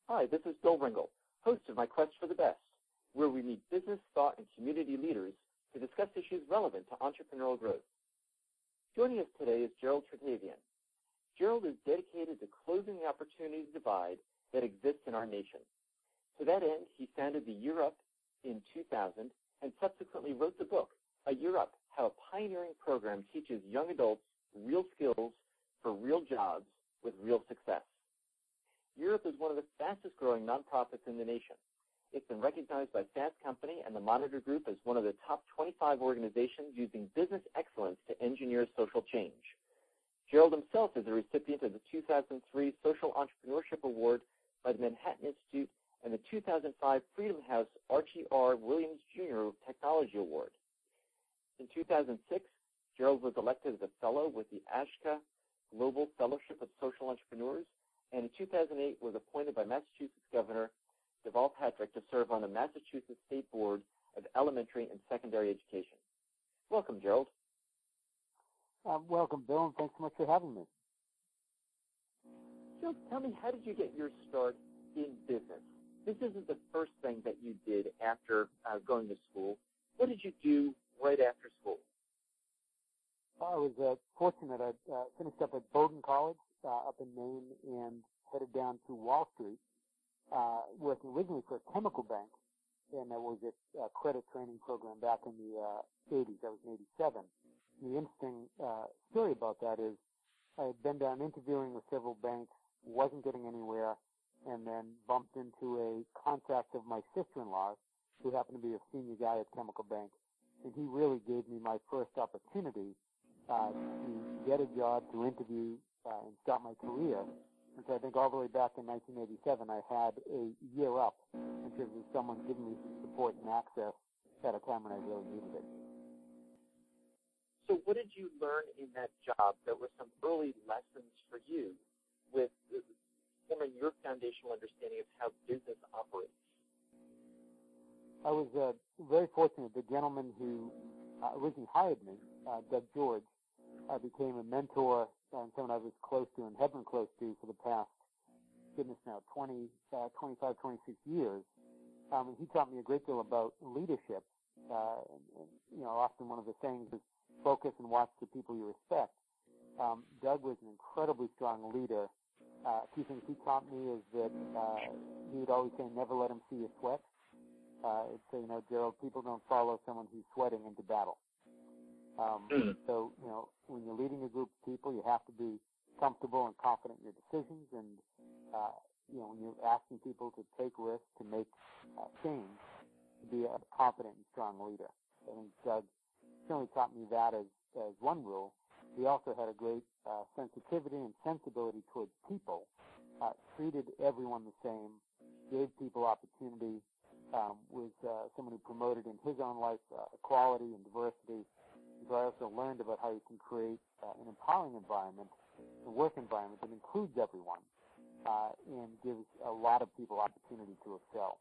Hi, this is Bill Ringel, host of My Quest for the Best, where we meet business, thought, and community leaders to discuss issues relevant to entrepreneurial growth. Joining us today is Gerald Tratavian. Gerald is dedicated to closing the opportunity divide that exists in our nation. To that end, he founded the Year Up in 2000 and subsequently wrote the book, A Year Up, How a Pioneering Program Teaches Young Adults Real Skills for Real Jobs with Real Success. Year Up is one of the fastest growing nonprofits in the nation. It's been recognized by Fast Company and the Monitor Group as one of the top 25 organizations using business excellence to engineer social change. Gerald himself is a recipient of the 2003 Social Entrepreneurship Award by the Manhattan Institute and the 2005 Freedom House Archie R. Williams Jr. Technology Award. In 2006, Gerald was elected as a fellow with the Ashka Global Fellowship of Social Entrepreneurs, and in 2008 was appointed by Massachusetts Governor Deval Patrick to serve on the Massachusetts State Board of Elementary and Secondary Education. Welcome, Gerald. Welcome, Bill, and thanks so much for having me. Gerald, tell me, how did you get your start in business? This isn't the first thing that you did after going to school. What did you do right after school? I was fortunate. I finished up at Bowdoin College up in Maine and headed down to Wall Street, working originally for a chemical bank, and that was a credit training program back in the 80s. That was in 87. And the interesting story about that is I had been down interviewing with several banks, wasn't getting anywhere, and then bumped into a contact of my sister-in-law, who happened to be a senior guy at Chemical Bank, and he really gave me my first opportunity to get a job, to interview, and start my career. And so I think all the way back in 1987, I had a year up in terms of someone giving me some support and access at a time when I really needed it. So what did you learn in that job that were some early lessons for you with forming your foundational understanding of how business operates? I was very fortunate. The gentleman who originally hired me, Doug George, became a mentor and someone I was close to and have been close to for the past, goodness now, 25, 26 years. And he taught me a great deal about leadership. And, often one of the sayings is focus and watch the people you respect. Doug was an incredibly strong leader. A few things he taught me is that he would always say, never let him see you sweat. He'd say, Gerald, people don't follow someone who's sweating into battle. So, when you're leading a group of people, you have to be comfortable and confident in your decisions. And, when you're asking people to take risks, to make change, to be a confident and strong leader. I think Doug certainly taught me that as one rule. He also had a great sensitivity and sensibility towards people, treated everyone the same, gave people opportunity, was someone who promoted in his own life equality and diversity. So I also learned about how you can create an empowering environment, a work environment that includes everyone and gives a lot of people opportunity to excel.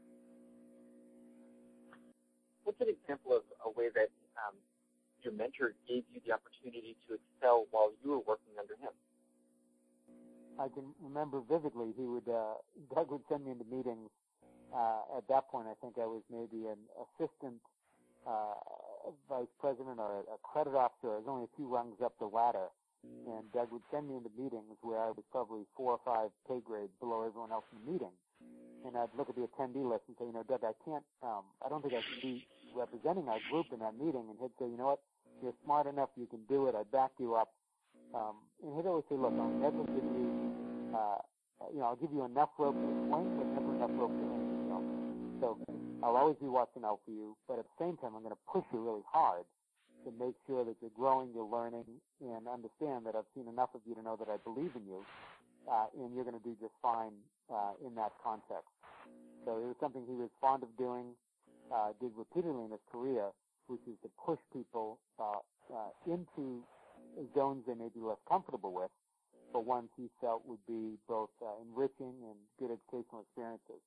What's an example of a way that your mentor gave you the opportunity to excel while you were working under him? I can remember vividly. Doug would send me into meetings. At that point, I think I was maybe an assistant vice president or a credit officer. I was only a few rungs up the ladder. And Doug would send me into meetings where I was probably 4 or 5 pay grades below everyone else in the meeting. And I'd look at the attendee list and say, Doug, I don't think I should be representing our group in that meeting. And he'd say, you know what, you're smart enough, you can do it, I back you up. And he'd always say, look, I'll never give you, I'll give you enough rope to swing, but never enough rope to hang yourself. So I'll always be watching out for you, but at the same time, I'm going to push you really hard to make sure that you're growing, you're learning, and understand that I've seen enough of you to know that I believe in you, and you're going to do just fine in that context. So it was something he was fond of doing, did repeatedly in his career, which is to push people into zones they may be less comfortable with, but ones he felt would be both enriching and good educational experiences.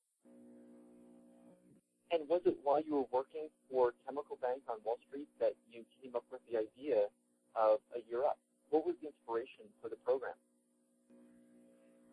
And was it while you were working for Chemical Bank on Wall Street that you came up with the idea of A Year Up? What was the inspiration for the program?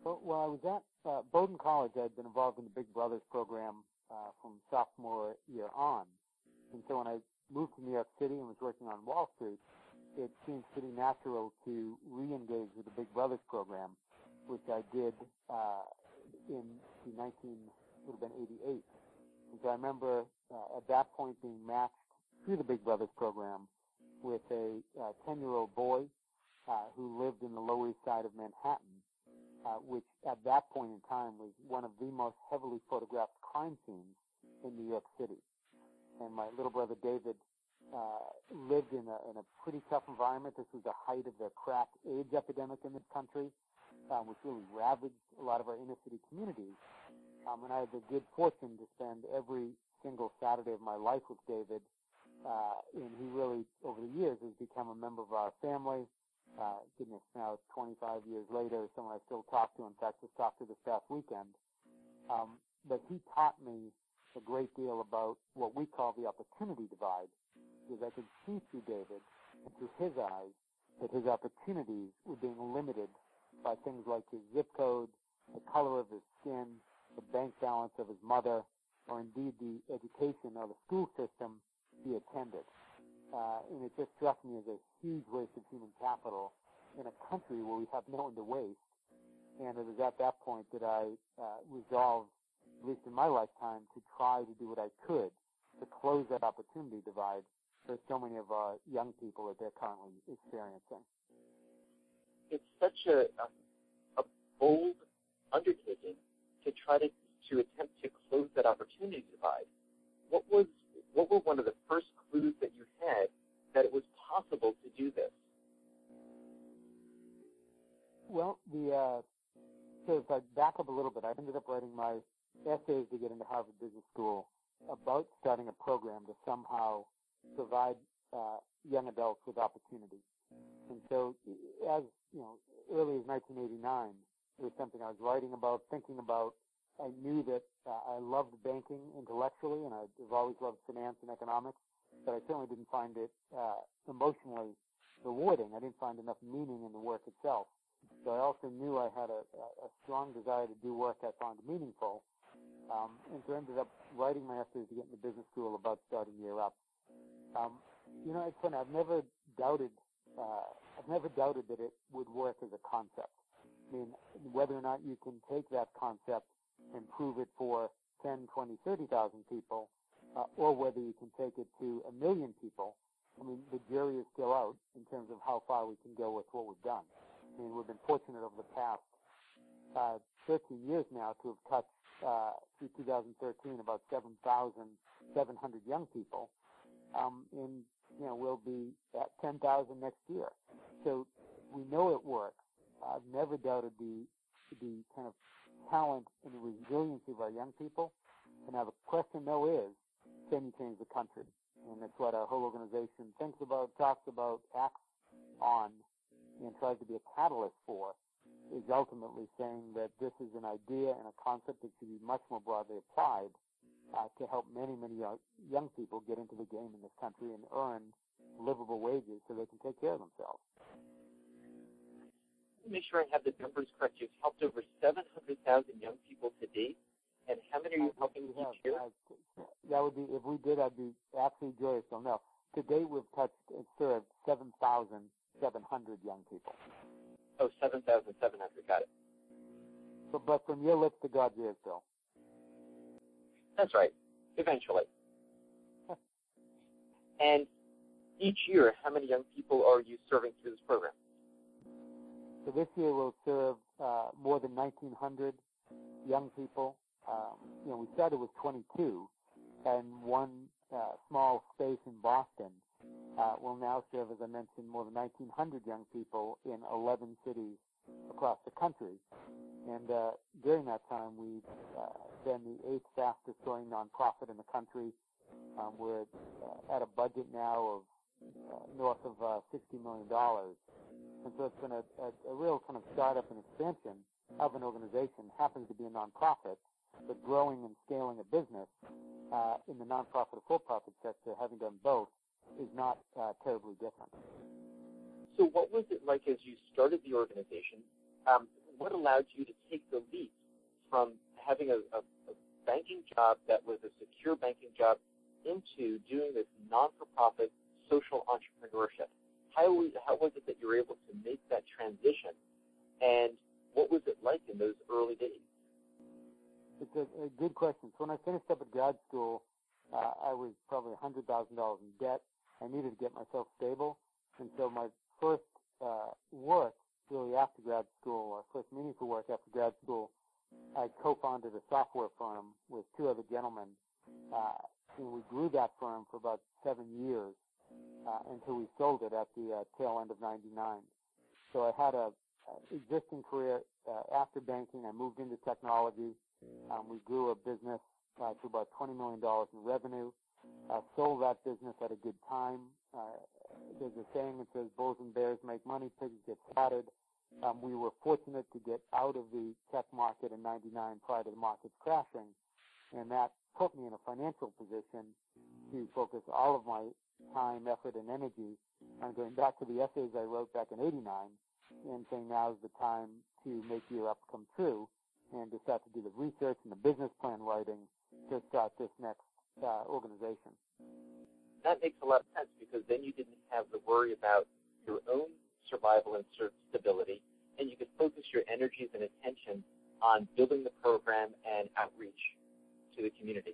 Well, I was at Bowdoin College. I had been involved in the Big Brothers program from sophomore year on. And so when I moved to New York City and was working on Wall Street, it seemed pretty natural to re-engage with the Big Brothers program, which I did in 1988. And so I remember at that point being matched through the Big Brothers program with a 10-year-old boy who lived in the Lower East Side of Manhattan, which at that point in time was one of the most heavily photographed crime scenes in New York City. And my little brother David lived in a pretty tough environment. This was the height of the crack AIDS epidemic in this country, which really ravaged a lot of our inner city communities. And I had the good fortune to spend every single Saturday of my life with David. And he really, over the years, has become a member of our family. Goodness, now 25 years later, someone I still talk to. In fact, just talked to this past weekend. But he taught me a great deal about what we call the opportunity divide, because I could see through David and through his eyes that his opportunities were being limited by things like his zip code, the color of his skin, the bank balance of his mother, or indeed the education or the school system he attended. And it just struck me as a huge waste of human capital in a country where we have no one to waste. And it was at that point that I resolved, at least in my lifetime, to try to do what I could to close that opportunity divide for so many of our young people that they're currently experiencing. It's such a bold undertaking to try to attempt to close that opportunity divide. What were one of the first clues that you had that it was possible to do this? Well, so if I back up a little bit, I ended up writing my essays to get into Harvard Business School about starting a program to somehow provide young adults with opportunity. And so, as you know, early as 1989, it was something I was writing about, thinking about. I knew that I loved banking intellectually, and I've always loved finance and economics, but I certainly didn't find it emotionally rewarding. I didn't find enough meaning in the work itself. So I also knew I had a strong desire to do work I found meaningful, and so I ended up writing my essays to get into business school about starting Year Up. You know, it's funny. I've never doubted that it would work as a concept. I mean, whether or not you can take that concept and prove it for 10, 20, 30,000 people, or whether you can take it to 1 million people, I mean, the jury is still out in terms of how far we can go with what we've done. I mean, we've been fortunate over the past 13 years now to have touched, through 2013, about 7,700 young people. And, you know, we'll be at 10,000 next year. So we know it works. I've never doubted the kind of talent and the resiliency of our young people. And now the question, though, is, can you change the country? And that's what our whole organization thinks about, talks about, acts on, and tries to be a catalyst for, is ultimately saying that this is an idea and a concept that should be much more broadly applied to help many, many young people get into the game in this country and earn livable wages so they can take care of themselves. Make sure I have the numbers correct. You've helped over 700,000 young people to date, and how many are you helping each year? That would be, if we did, I'd be absolutely joyous. So no, to date we've touched and served 7,700 young people. Oh, 7,700, got it. But from your lips to God's ears, Bill. That's right, eventually. And each year, how many young people are you serving through this program? So this year we'll serve more than 1,900 young people. You know, we started with 22, and one small space in Boston will now serve, as I mentioned, more than 1,900 young people in 11 cities across the country. And during that time, we've been the 8th fastest growing nonprofit in the country. We're at a budget now of north of $60 million. And so it's been a real kind of startup and expansion of an organization. Happens to be a nonprofit, but growing and scaling a business in the nonprofit or for-profit sector, having done both, is not terribly different. So what was it like as you started the organization? what allowed you to take the leap from having a banking job that was a secure banking job into doing this non-for-profit social entrepreneurship? How was it that you were able to make that transition, and what was it like in those early days? It's a good question. So when I finished up at grad school, I was probably $100,000 in debt. I needed to get myself stable, and so my first work really after grad school, or first meaningful work after grad school, I co-founded a software firm with two other gentlemen, and we grew that firm for about 7 years until we sold it at the tail end of '99. So I had a existing career after banking. I moved into technology. We grew a business to about $20 million in revenue. Sold that business at a good time. There's a saying that says bulls and bears make money, pigs get slaughtered. We were fortunate to get out of the tech market in '99 prior to the markets crashing, and that put me in a financial position to focus all of my time, effort, and energy on going back to the essays I wrote back in '89 and saying now's the time to make Year Up come true and to start to do the research and the business plan writing to start this next organization. That makes a lot of sense, because then you didn't have to worry about your own survival and stability, and you could focus your energies and attention on building the program and outreach to the community.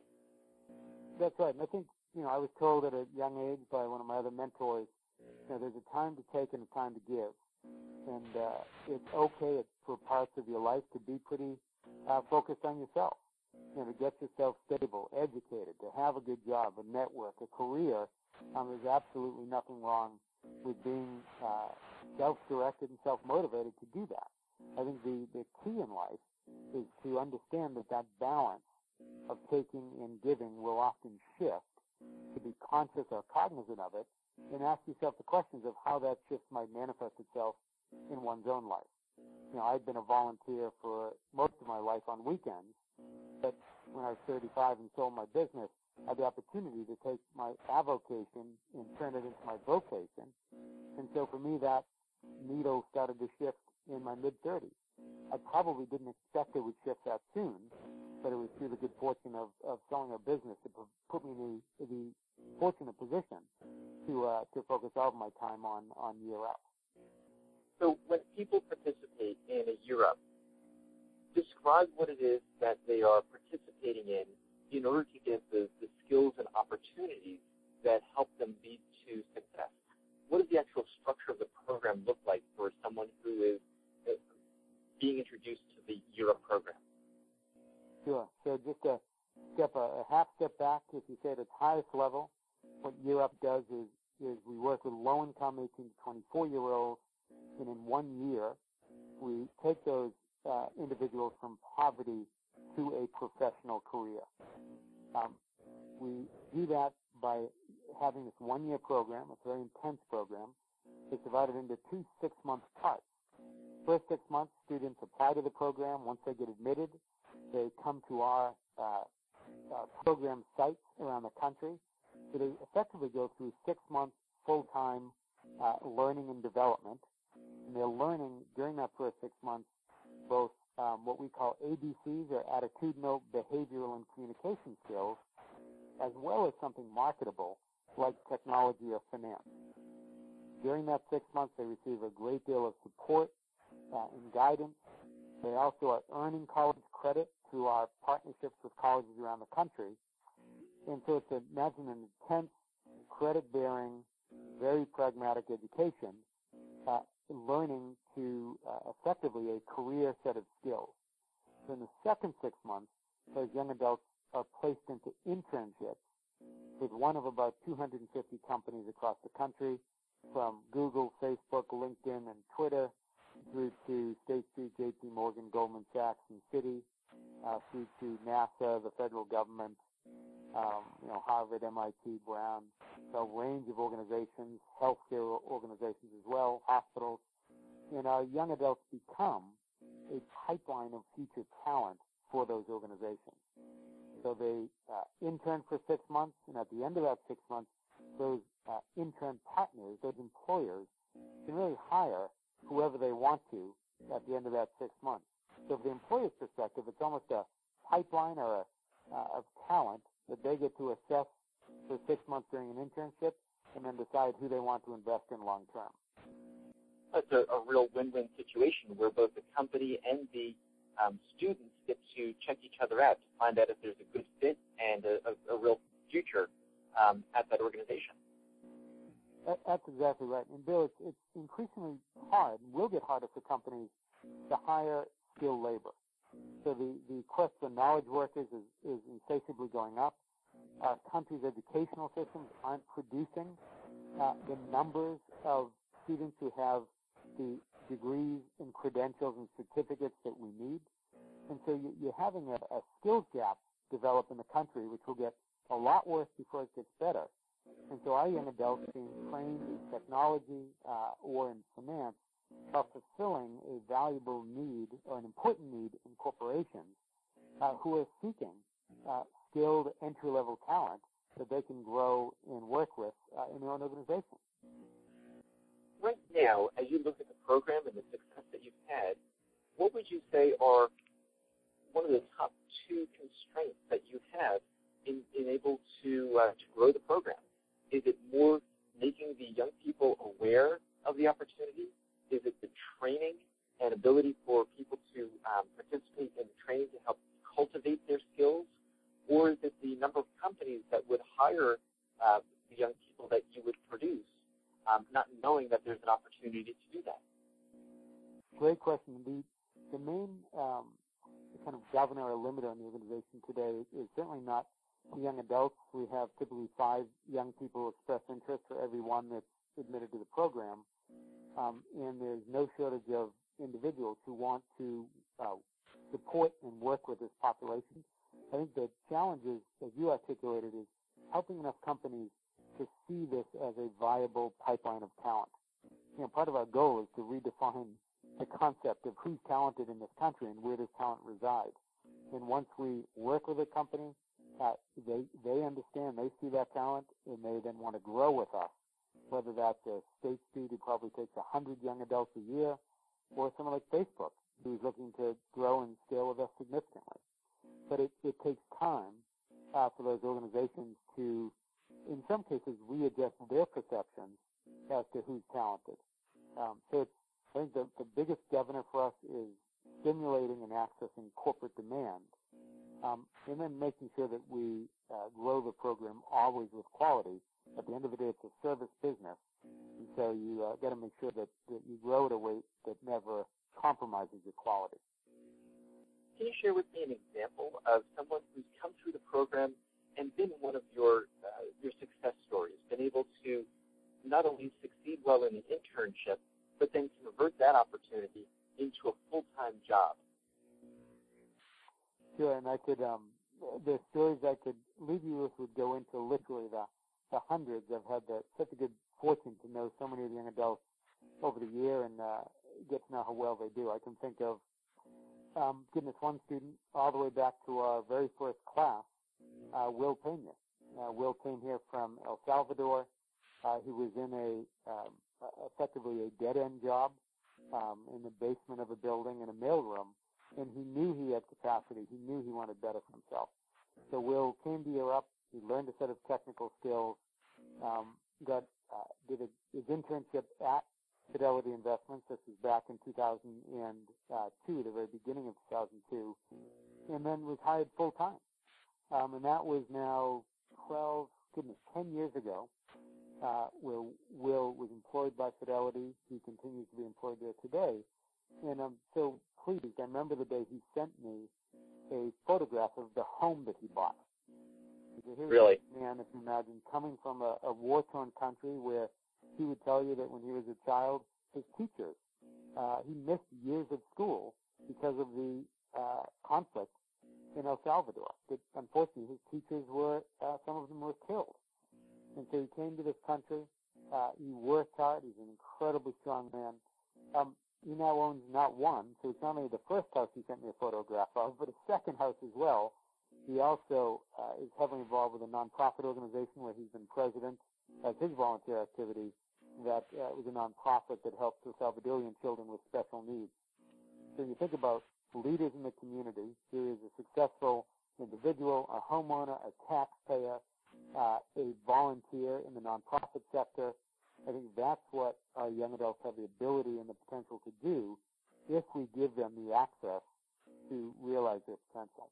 That's right. And I think, I was told at a young age by one of my other mentors, there's a time to take and a time to give. And it's okay for parts of your life to be pretty focused on yourself, to get yourself stable, educated, to have a good job, a network, a career. There's absolutely nothing wrong with being self-directed and self-motivated to do that. I think the key in life is to understand that balance of taking and giving will often shift, to be conscious or cognizant of it, and ask yourself the questions of how that shift might manifest itself in one's own life. I'd been a volunteer for most of my life on weekends, but when I was 35 and sold my business, I had the opportunity to take my avocation and turn it into my vocation. And so for me, that needle started to shift in my mid-30s. I probably didn't expect it would shift that soon, but it was through the good fortune of selling a business that put me in the fortunate position to focus all of my time on Year Up. So when people participate in a Year Up, describe what it is that they are participating in order to get the skills and opportunities that help them lead to success. What does the actual structure of the program look like for someone who is being introduced to the Year Up program? Sure. So just a half step back, if you say at its highest level, what Year Up does is we work with low-income 18 to 24-year-olds, and in 1 year, we take those individuals from poverty to a professional career. We do that by having this 1 year program. It's a very intense program. It's divided into 2 6-month parts. First 6 months, students apply to the program. Once they get admitted, they come to our program sites around the country. So they effectively go through 6 months full-time learning and development. And they're learning during that first 6 months both what we call ABCs, or attitudinal, behavioral, and communication skills, as well as something marketable like technology or finance. During that 6 months, they receive a great deal of support and guidance. They also are earning college credit through our partnerships with colleges around the country. And so imagine an intense, credit-bearing, very pragmatic education, learning to effectively a career set of skills. So in the second 6 months, those young adults are placed into internships with one of about 250 companies across the country, from Google, Facebook, LinkedIn, and Twitter, through to State Street, JP Morgan, Goldman Sachs, and Citi, through to NASA, the federal government, Harvard, MIT, Brown, a range of organizations, healthcare organizations as well, hospitals. And our young adults become a pipeline of future talent for those organizations. So they intern for 6 months, and at the end of that 6 months, those intern partners, those employers, can really hire whoever they want to at the end of that 6 months. So from the employer's perspective, it's almost a pipeline or of talent that they get to assess for 6 months during an internship and then decide who they want to invest in long term. That's a real win-win situation where both the company and the students get to check each other out to find out if there's a good fit and a real future at that organization. That's exactly right. And Bill, it's increasingly hard, and will get harder for companies to hire skilled labor. So the quest for knowledge workers is insatiably going up. Our country's educational systems aren't producing the numbers of students who have the degrees and credentials and certificates that we need. And so you're having a skills gap develop in the country, which will get a lot worse before it gets better. And so our young adults being trained in technology or in finance are fulfilling a valuable need or an important need in corporations who are seeking skilled entry-level talent that they can grow and work with in their own organization. Right now, as you look at the program and the success that you've had, what would you say are one of the top two constraints that you have in able to grow the program? Is it more making the young people aware of the opportunity? Is it the training and ability for people to participate in the training to help cultivate their skills? Or is it the number of companies that would hire the young people that you would produce, not knowing that there's an opportunity to do that? Great question. The main kind of governor or limiter in the organization today is certainly not the young adults. We have typically 5 young people express interest for every one that's admitted to the program. And there's no shortage of individuals who want to support and work with this population. I think the challenge is, as you articulated, is helping enough companies to see this as a viable pipeline of talent. You know, part of our goal is to redefine the concept of who's talented in this country and where does talent reside. And once we work with a company, they understand, they see that talent, and they then want to grow with us, whether that's a State Street who probably takes 100 young adults a year, or someone like Facebook who's looking to grow and scale with us significantly. But it takes time for those organizations to, in some cases, readjust their perceptions as to who's talented. So I think the biggest governor for us is stimulating and accessing corporate demand, and then making sure that we grow the program always with quality. At the end of the day, it's a service business, and so you got to make sure that you grow at a rate that never compromises your quality. Can you share with me an example of someone who's come through the program and been one of your success stories, been able to not only succeed well in the internship, but then convert that opportunity into a full-time job? Sure, and I could, the stories I could leave you with would go into literally the hundreds. I've had such a good fortune to know so many of the young adults over the year and get to know how well they do. I can think of, one student all the way back to our very first class, Will Pena. Will came here from El Salvador. He was in effectively a dead-end job in the basement of a building in a mailroom, and he knew he had capacity. He knew he wanted better for himself. So Will came to Europe. He learned a set of technical skills, did his internship at Fidelity Investments. This was back in 2002, the very beginning of 2002, and then was hired full-time. And that was now 10 years ago, where Will was employed by Fidelity. He continues to be employed there today. And I'm so pleased. I remember the day he sent me a photograph of the home that he bought. Really? Man, if you imagine, coming from a war-torn country where he would tell you that when he was a child, his teachers, he missed years of school because of the conflict in El Salvador. That unfortunately, his teachers were, some of them were killed. And so he came to this country. He worked hard. He's an incredibly strong man. He now owns not one, so it's not only the first house he sent me a photograph of, but a second house as well. He also is heavily involved with a nonprofit organization where he's been president as his volunteer activity. That was a nonprofit that helps the Salvadorian children with special needs. So you think about leaders in the community, who is a successful individual, a homeowner, a taxpayer, a volunteer in the nonprofit sector. I think that's what our young adults have the ability and the potential to do if we give them the access to realize their potential.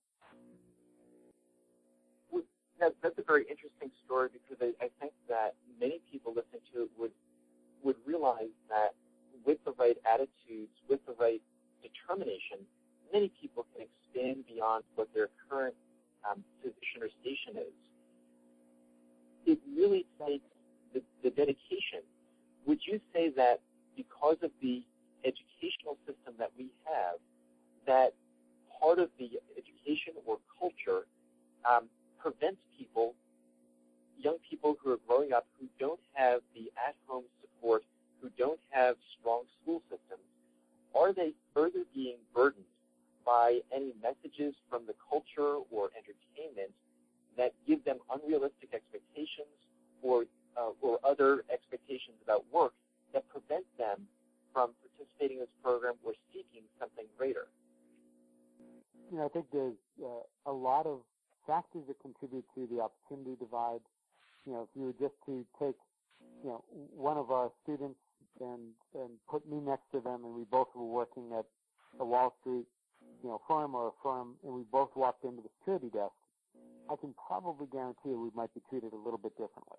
That's a very interesting story, because I think that many people listening to it would realize that with the right attitudes, with the right determination, many people can expand beyond what their current position or station is. It really takes the dedication. Would you say that because of the educational system that we have, that part of the education or culture prevents people, young people who are growing up, who don't have the at-home support, who don't have strong school systems, are they further being burdened by any messages from the culture or entertainment that give them unrealistic expectations or other expectations about work that prevent them from participating in this program or seeking something greater? You know, I think there's a lot of factors that contribute to the opportunity divide. You know, if you were just to take, you know, one of our students and put me next to them, and we both were working at a Wall Street, you know, firm or a firm, and we both walked into the security desk, I can probably guarantee you we might be treated a little bit differently.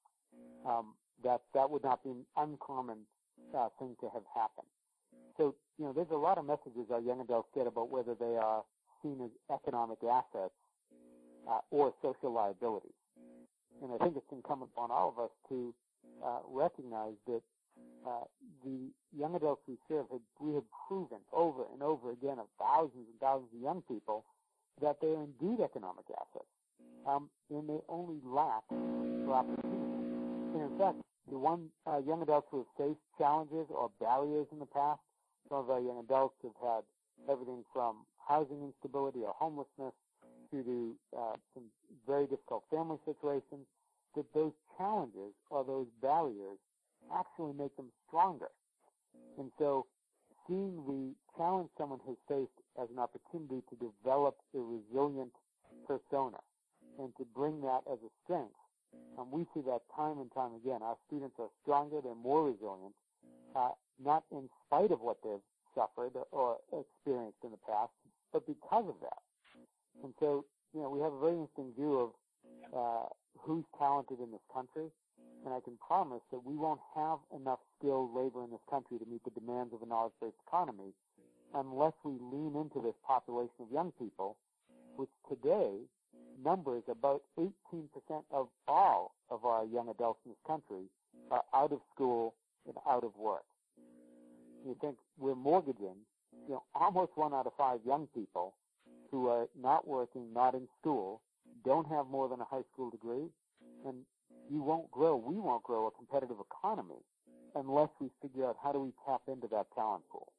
That would not be an uncommon thing to have happened. So, you know, there's a lot of messages our young adults get about whether they are seen as economic assets or social liabilities. And I think it's incumbent upon all of us to recognize that the young adults we serve, we have proven over and over again of thousands and thousands of young people that they are indeed economic assets, and they only lack for opportunity. And in fact, the young adults who have faced challenges or barriers in the past, some of our young adults have had everything from housing instability or homelessness to some very difficult family situations, that those challenges or those barriers actually make them stronger. And so seeing the challenge someone has faced as an opportunity to develop a resilient persona and to bring that as a strength, we see that time and time again. Our students are stronger, they're more resilient, not in spite of what they've suffered or experienced in the past, but because of that. And so, you know, we have a very interesting view of who's talented in this country, and I can promise that we won't have enough skilled labor in this country to meet the demands of a knowledge-based economy unless we lean into this population of young people, which today numbers about 18% of all of our young adults in this country are out of school and out of work. You think we're mortgaging, you know, almost 1 out of 5 young people who are not working, not in school, don't have more than a high school degree, and we won't grow a competitive economy unless we figure out how do we tap into that talent pool.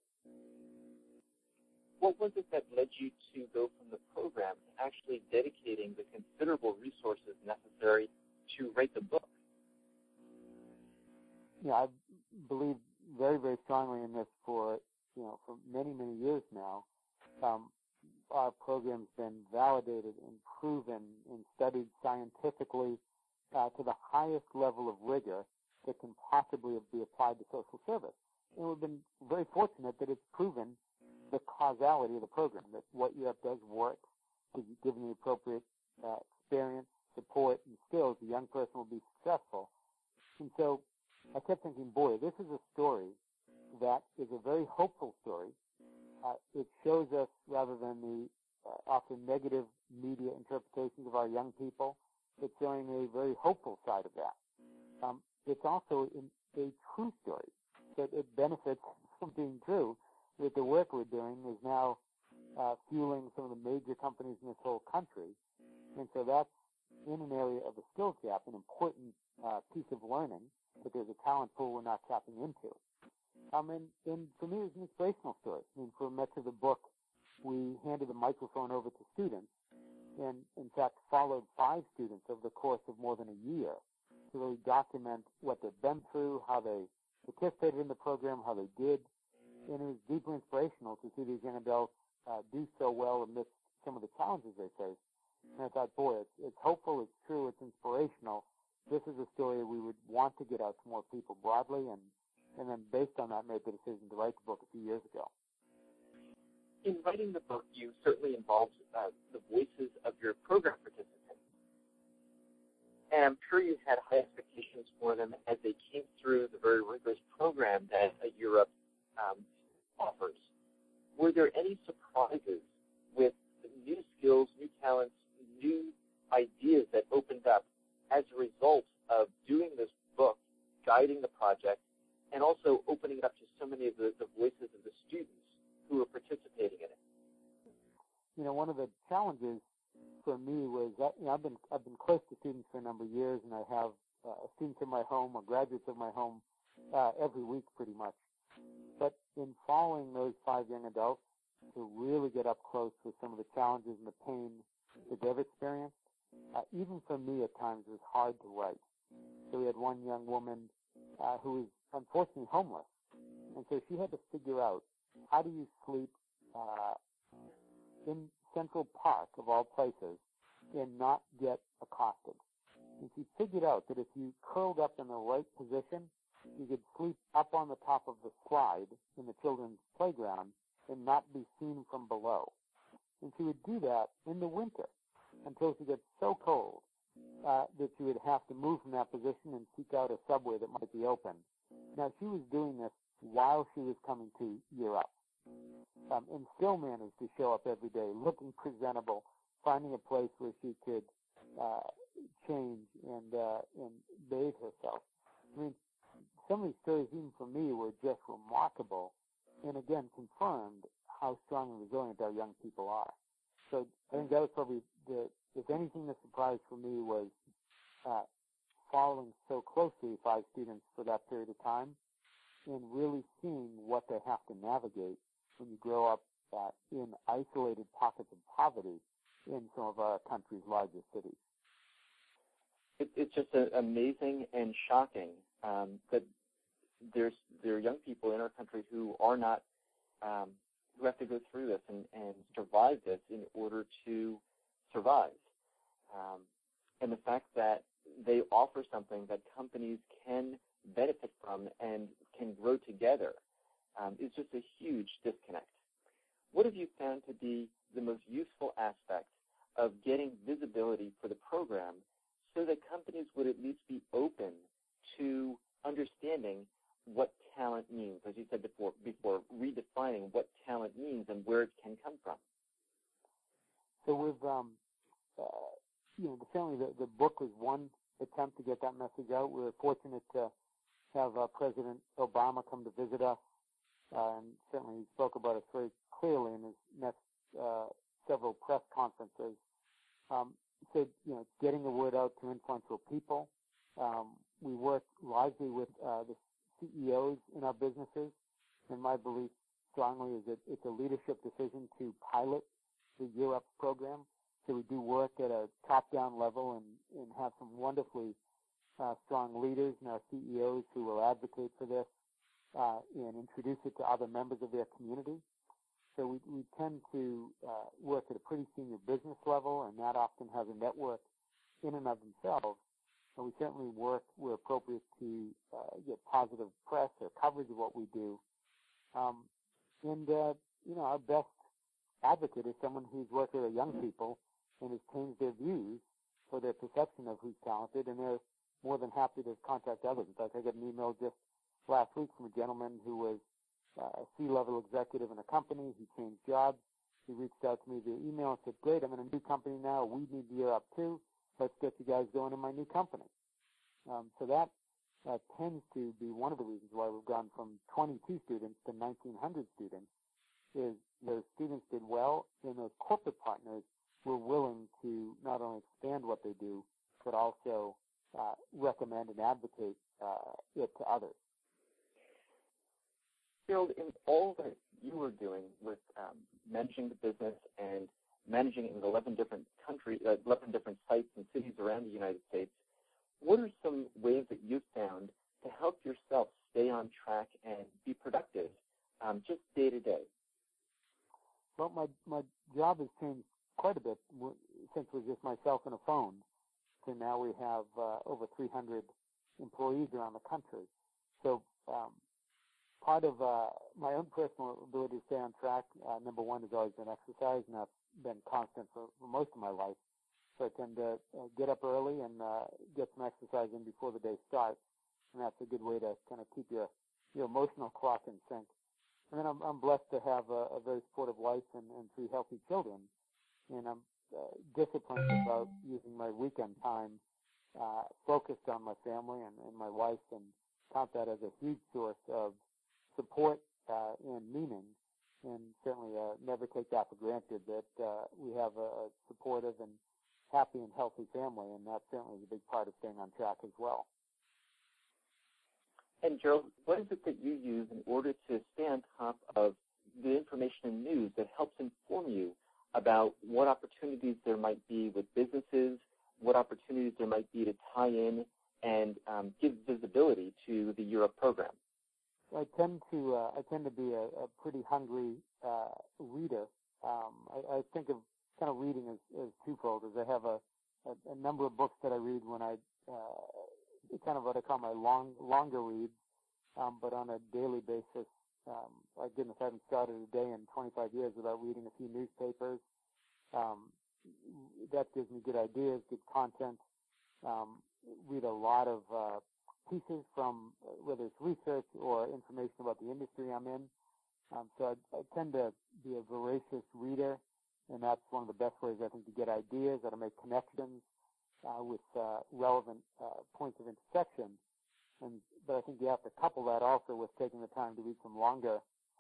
What was it that led you to go from the program to actually dedicating the considerable resources necessary to write the book? Yeah, I believe very, very strongly in this for many, many years now. Our program's been validated and proven and studied scientifically to the highest level of rigor that can possibly be applied to social service. And we've been very fortunate that it's proven the causality of the program, that what UF does work, given the appropriate experience, support, and skills, the young person will be successful. And so I kept thinking, boy, this is a story that is a very hopeful story. It shows us, rather than the often negative media interpretations of our young people, it's showing a very hopeful side of that. It's also a true story, that it benefits from being true, that the work we're doing is now fueling some of the major companies in this whole country. And so that's, in an area of a skills gap, an important piece of learning, that there's a talent pool we're not tapping into. And for me, it was an inspirational story. I mean, for much of the book, we handed the microphone over to students, and in fact followed 5 students over the course of more than a year to really document what they've been through, how they participated in the program, how they did, And it was deeply inspirational to see these young adults do so well amidst some of the challenges they face. And I thought, boy, it's hopeful, it's true, it's inspirational. This is a story we would want to get out to more people broadly, and then based on that, made the decision to write the book a few years ago. In writing the book, you certainly involved the voices of your program participants. And I'm sure you had high expectations for them as they came through the very rigorous program that Europe offers. Were there any surprises with new skills, new talents, new ideas that opened up as a result of doing this book, guiding the project, and also opening it up to so many of the voices of the students who were participating in it? You know, one of the challenges for me was that I've been close to students for a number of years, and I have students in my home or graduates of my home every week pretty much. But in following those 5 young adults to really get up close with some of the challenges and the pain that they've experienced, even for me at times it was hard to write. So we had one young woman who was unfortunately homeless, and so she had to figure out, how do you sleep in Central Park, of all places, and not get accosted? And she figured out that if you curled up in the right position, you could sleep up on the top of the slide in the children's playground and not be seen from below. And she would do that in the winter until she gets so cold that she would have to move from that position and seek out a subway that might be open. Now, she was doing this while she was coming to Year Up, and still managed to show up every day looking presentable, finding a place where she could change and bathe herself. I mean, some of these stories, even for me, were just remarkable, and again confirmed how strong and resilient our young people are. So I think that was probably if anything, the surprise for me was following so closely 5 students for that period of time and really seeing what they have to navigate when you grow up in isolated pockets of poverty in some of our country's largest cities. It's just amazing and shocking that there are young people in our country who are not, who have to go through this and survive this in order to survive. And the fact that they offer something that companies can benefit from and can grow together is just a huge disconnect. What have you found to be the most useful aspect of getting visibility for the program so that companies would at least be open to understanding what talent means, as you said before redefining what talent means and where it can come from? So with, certainly the book was one attempt to get that message out. We were fortunate to have President Obama come to visit us, and certainly he spoke about it very clearly in his next several press conferences. So, getting the word out to influential people. We work largely with the CEOs in our businesses, and my belief strongly is that it's a leadership decision to pilot the Year Up program. So we do work at a top-down level and have some wonderfully strong leaders and our CEOs who will advocate for this and introduce it to other members of their community. So we tend to work at a pretty senior business level, and that often has a network in and of themselves. And we certainly work where appropriate to get positive press or coverage of what we do. Our best advocate is someone who's worked with young people and has changed their views for their perception of who's talented, and they're more than happy to contact others. In fact, I got an email just last week from a gentleman who was a C-level executive in a company. He changed jobs. He reached out to me via email and said, "Great, I'm in a new company now. We need Year Up too. Let's get you guys going in my new company." So that tends to be one of the reasons why we've gone from 22 students to 1,900 students, is those students did well, and those corporate partners were willing to not only expand what they do, but also recommend and advocate it to others. Gerald, in all that you were doing with managing the business and managing it in 11 different sites and cities around the United States, what are some ways that you've found to help yourself stay on track and be productive just day to day? Well, my job has changed quite a bit since it was just myself and a phone. So now we have over 300 employees around the country. So part of my own personal ability to stay on track, number one, has always been exercise, and that's been constant for most of my life. So I tend to get up early and get some exercise in before the day starts, and that's a good way to kind of keep your emotional clock in sync. And then I'm blessed to have a very supportive wife and 3 healthy children, and I'm disciplined about using my weekend time focused on my family and my wife, and count that as a huge source of support and meaning, and certainly never take that for granted that we have a supportive and happy and healthy family, and that certainly is a big part of staying on track as well. And Gerald, what is it that you use in order to stay on top of the information and news that helps inform you about what opportunities there might be with businesses, what opportunities there might be to tie in and give visibility to the Europe program? I tend to be a pretty hungry reader. I think of kind of reading as twofold. As I have a number of books that I read when I kind of what I call my longer reads, but on a daily basis. My goodness, I haven't started a day in 25 years without reading a few newspapers. That gives me good ideas, good content. Read a lot of pieces from whether it's research or information about the industry I'm in. So I tend to be a voracious reader, and that's one of the best ways, I think, to get ideas, how to make connections with relevant points of intersection. But I think you have to couple that also with taking the time to read some longer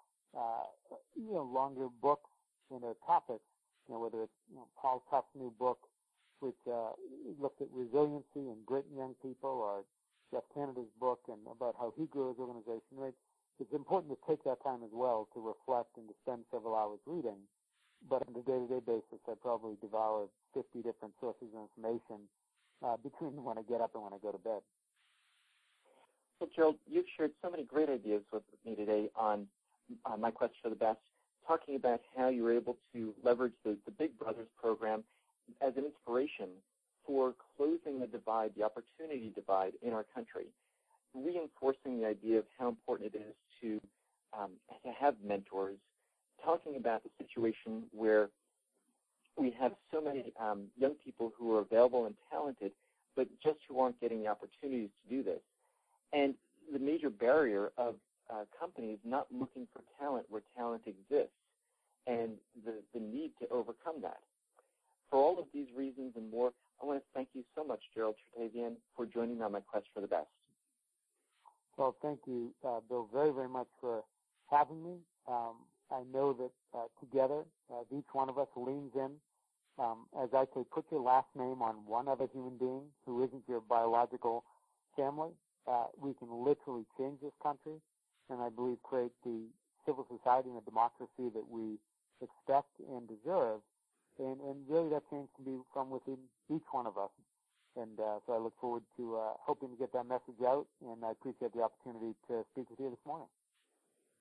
books topics. Whether it's Paul Tuff's new book, which looked at resiliency and grit in young people, or Jeff Canada's book and about how he grew his organization. Right? It's important to take that time as well to reflect and to spend several hours reading. But on a day-to-day basis, I probably devour 50 different sources of information between when I get up and when I go to bed. Well, Gerald, you've shared so many great ideas with me today on My Quest for the Best, talking about how you were able to leverage the Big Brothers program as an inspiration for closing the divide, the opportunity divide in our country, reinforcing the idea of how important it is to have mentors, talking about the situation where we have so many young people who are available and talented, but just who aren't getting the opportunities to do this. And the major barrier of companies not looking for talent where talent exists, and the need to overcome that. For all of these reasons and more, I want to thank you so much, Gerald Chertavian, for joining me on My Quest for the Best. Well, thank you, Bill, very, very much for having me. I know that together, each one of us leans in. As I say, put your last name on one other human being who isn't your biological family. We can literally change this country, and I believe create the civil society and the democracy that we expect and deserve. And really that change can be from within each one of us. And so I look forward to hoping to get that message out, and I appreciate the opportunity to speak with you this morning.